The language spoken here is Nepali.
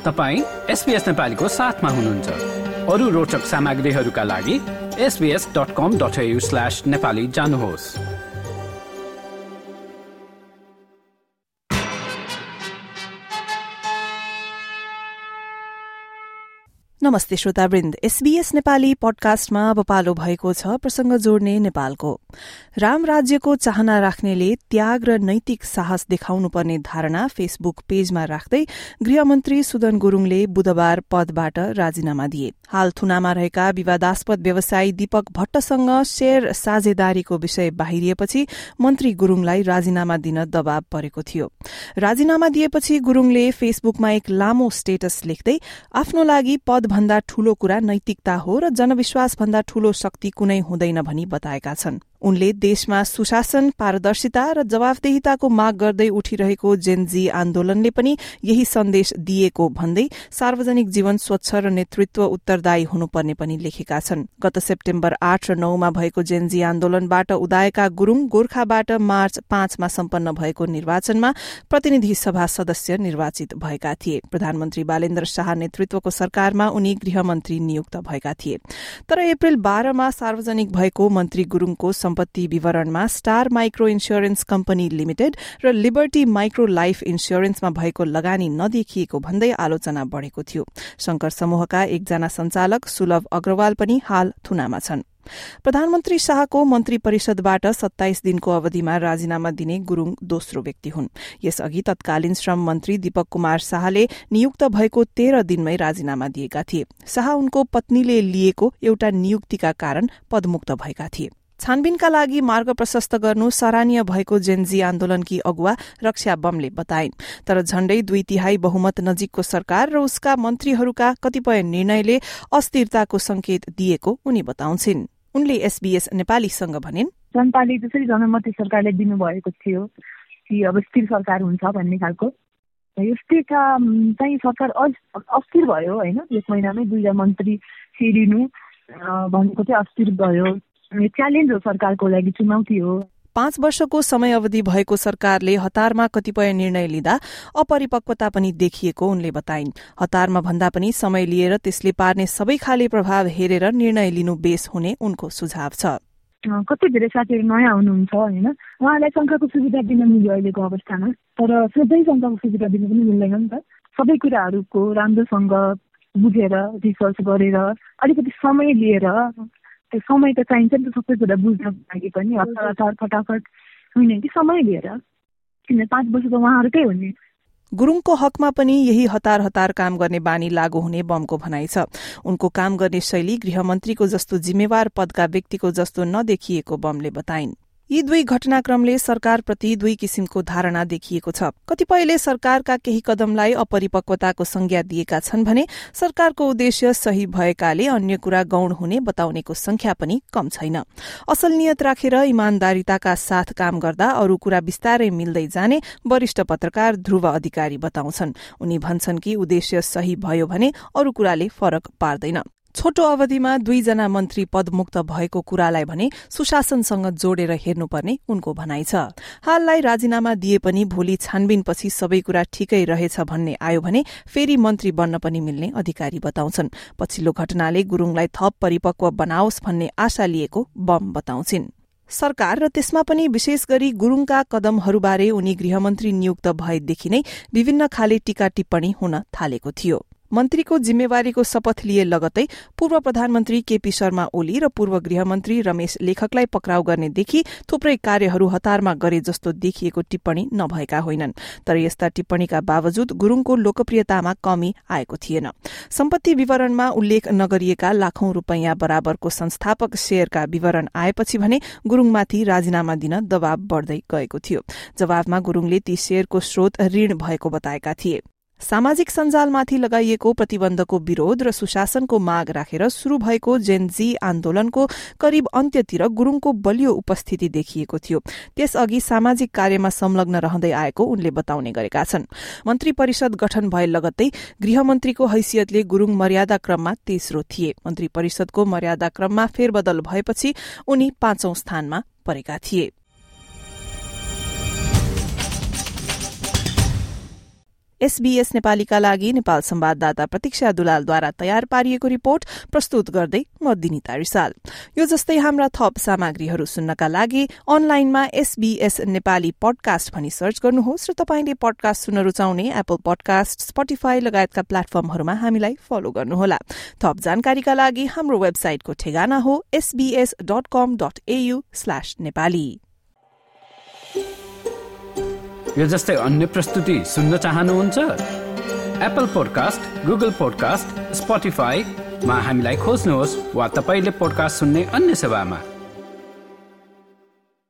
तपाईं SBS नेपालीको साथमा हुनुहुन्छ। अरू रोचक सामग्रीहरूका लागि sbs.com.au/nepali जानुहोस्। नमस्ते श्रोतावृन्द, SBS नेपाली पडकास्टमा अब पालो भएको छ प्रसंग जोड्ने नेपालको। राम राज्यको चाहना राख्नेले त्याग र नैतिक साहस देखाउनुपर्ने धारणा फेसबुक पेजमा राख्दै गृहमन्त्री सुदन गुरूङले बुधबार पदबाट राजीनामा दिए। हाल थुनामा रहेका विवादास्पद व्यवसायी दीपक भट्टसँग शेयर साझेदारीको विषय बाहिरिएपछि मन्त्री गुरूङलाई राजीनामा दिन दबाव परेको थियो। राजीनामा दिएपछि गुरूङले फेसबुकमा एक लामो स्टेटस लेख्दै आफ्नो लागि पद भन्दा ठूलो कुरा नैतिकता हो र जनविश्वास भन्दा ठूलो शक्ति कुनै हुँदैन भनी बताएका छन्। उनले देशमा सुशासन, पारदर्शिता र जवाफदेहिताको माग गर्दै उठिरहेको जेनजी आन्दोलनले पनि यही सन्देश दिएको भन्दै सार्वजनिक जीवन स्वच्छ र नेतृत्व उत्तरदायी हुनुपर्ने पनि लेखेका छन्। गत सेप्टेम्बर 8 र 9 मा भएको जेनजी आन्दोलनबाट उदाएका गुरूङ गोर्खाबाट मार्च 5 मा सम्पन्न भएको निर्वाचनमा प्रतिनिधि सभा सदस्य निर्वाचित भएका थिए। प्रधानमन्त्री बालेन्द्र शाह नेतृत्वको सरकारमा उनी गृहमन्त्री नियुक्त भएका थिए। तर अप्रिल 12 मा सार्वजनिक भएको मन्त्री गुरूङको सम्पत्ति विवरणमा star micro insurance company limited र लिबर्टी माइक्रो लाइफ इन्स्योरेन्समा भएको लगानी नदेखिएको भन्दै आलोचना बढ़ेको थियो। शंकर समूहका एकजना संचालक सुलभ अग्रवाल पनि हाल थुनामा छन्। प्रधानमन्त्री शाहको मन्त्री परिषदबाट 27 दिनको अवधिमा राजीनामा दिने गुरूङ दोस्रो व्यक्ति हुन्। यसअघि तत्कालीन श्रम मन्त्री दीपक कुमार शाहले नियुक्त भएको 13 दिनमै राजीनामा दिएका थिए। शाह उनको पत्नीले लिएको एउटा नियुक्तिका कारण पदमुक्त भएका थिए। छानबिनका लागि मार्ग प्रशस्त गर्नु सराहनीय भएको जेनजी आन्दोलनकी अगुवा रक्षा बमले बताइन्। तर झण्डै 2/3 बहुमत नजिकको सरकार र उसका मन्त्रीहरूका कतिपय निर्णयले अस्थिरताको संकेत दिएको उनी बताउँछिन्। उनले SBS नेपालीसँग भनिन्, जनताले जसरी जनमती सरकारले दिनुभएको थियो कि अब स्थिर सरकार हुन्छ भन्ने खालको स्थिरता चाहिँ सरकार अस्थिर भयो होइन। एक महिनामै 2 मन्त्री फेरिनु भनेको चाहिँ अस्थिर भयो। च्यालेन्ज हो सरकारको लागि, चुनौती हो। 5 वर्षको समय अवधि भएको सरकारले हतारमा कतिपय निर्णय लिँदा अपरिपक्वता पनि देखिएको उनले बताइन्। हतारमा भन्दा पनि समय लिएर त्यसले पार्ने सबै खाले प्रभाव हेरेर निर्णय लिनु बेस हुने उनको सुझाव छ। कति धेरै साथीहरू नयाँ हुनुहुन्छ होइन, उहाँलाई शङ्काको सुविधा दिन मिल्यो अहिलेको अवस्थामा। तर सधैँ शङ्काको सुविधा दिन पनि मिल्दैन नि त। सबै कुराहरूको राम्रोसँग बुझेर रिसर्च गरेर अलिकति समय लिएर, त्यो समय त चाहिन्छ नि त सबै कुरा बुझ्नको लागि पनि। हतार फटाफट होइन कि समय लिएर, किन 5 वर्ष त उहाँहरूकै हो नि। गुरूङको हकमा पनि यही हतार काम गर्ने बानी लागू हुने बमको भनाइ छ। उनको काम गर्ने शैली गृहमन्त्रीको जस्तो जिम्मेवार पदका व्यक्तिको जस्तो नदेखिएको बमले बताइन्। यी दुई घटनाक्रमले सरकारप्रति दुई किसिमको धारणा देखिएको छ। कतिपयले सरकारका केही कदमलाई अपरिपक्वताको संज्ञा दिएका छन् भने सरकारको उद्देश्य सही भएकाले अन्य कुरा गौण हुने बताउनेको संख्या पनि कम छैन। असल नियत राखेर इमानदारिताका साथ काम गर्दा अरू कुरा बिस्तारै मिल्दै जाने वरिष्ठ पत्रकार ध्रुव अधिकारी बताउँछन्। उनी भन्छन् कि उद्देश्य सही भयो भने अरू कुराले फरक पार्दैन। छोटो अवधिमा 2 जना मन्त्री पदमुक्त भएको कुरालाई भने सुशासनसँग जोडेर हेर्नुपर्ने उनको भनाइ छ। हाललाई राजीनामा दिए पनि भोलि छानबिनपछि सबै कुरा ठिकै रहेछ भन्ने आयो भने फेरि मन्त्री बन्न पनि मिल्ने अधिकारी बताउँछन्। पछिल्लो घटनाले गुरूङलाई थप परिपक्व बनाओस् भन्ने आशा लिएको बम बताउँछिन्। सरकार र त्यसमा पनि विशेष गरी गुरूङका कदमहरूबारे उनी गृहमन्त्री नियुक्त भएदेखि नै विभिन्न खाले टीका टिप्पणी हुन थालेको थियो। मन्त्रीको जिम्मेवारीको शपथ लिए लगतै पूर्व प्रधानमन्त्री केपी शर्मा ओली र पूर्व गृहमन्त्री रमेश लेखकलाई पक्राउ गर्नेदेखि थुप्रै कार्यहरू हतारमा गरे जस्तो देखिएको टिप्पणी नभएका होइनन्। तर यस्ता टिप्पणीका बावजुद गुरूङको लोकप्रियतामा कमी आएको थिएन। सम्पत्ति विवरणमा उल्लेख नगरिएका लाखौं रुपैयाँ बराबरको संस्थापक शेयरका विवरण आएपछि भने गुरूङमाथि राजीनामा दिन दबाव बढ़दै गएको थियो। जवाबमा गुरूङले ती शेयरको स्रोत ऋण भएको बताएका थिए। सामाजिक सञ्जालमाथि लगाइएको प्रतिबन्धको विरोध र सुशासनको माग राखेर शुरू भएको जेनजी आन्दोलनको करिब अन्त्यतिर गुरूङको बलियो उपस्थिति देखिएको थियो। त्यसअघि सामाजिक कार्यमा संलग्न रहँदै आएको उनले बताउने गरेका छन्। मन्त्री परिषद गठन भए लगत्तै गृहमन्त्रीको हैसियतले गुरूङ मर्यादा क्रममा तेस्रो थिए। मन्त्री परिषदको मर्यादा क्रममा फेरबदल भएपछि उनी 5औं स्थानमा परेका थिए। SBS नेपालीका लागि नेपाल संवाददाता प्रतीक्षा दुलालद्वारा तयार पारिएको रिपोर्ट प्रस्तुत गर्दै म दिनिता रिसाल। यो जस्तै हाम्रा थप सामग्रीहरू सुन्नका लागि अनलाइनमा SBS नेपाली पडकास्ट भनी सर्च गर्नुहोस् र तपाईले पडकास्ट सुन्न रुचाउने एप्पल पडकास्ट, स्पोटिफाई लगायतका प्लेटफर्महरूमा हामीलाई फलो गर्नुहोला। थप जानकारीका लागि हाम्रो वेबसाइटको ठेगाना हो sbs.com.au/nepali। यो जस्तै अन्य प्रस्तुति सुन्न चाहनुहुन्छ? एप्पल पोडकास्ट, गुगल पोडकास्ट, स्पोटिफाईमा हामीलाई खोज्नुहोस् वा तपाईले पोडकास्ट सुन्ने अन्य सेवामा।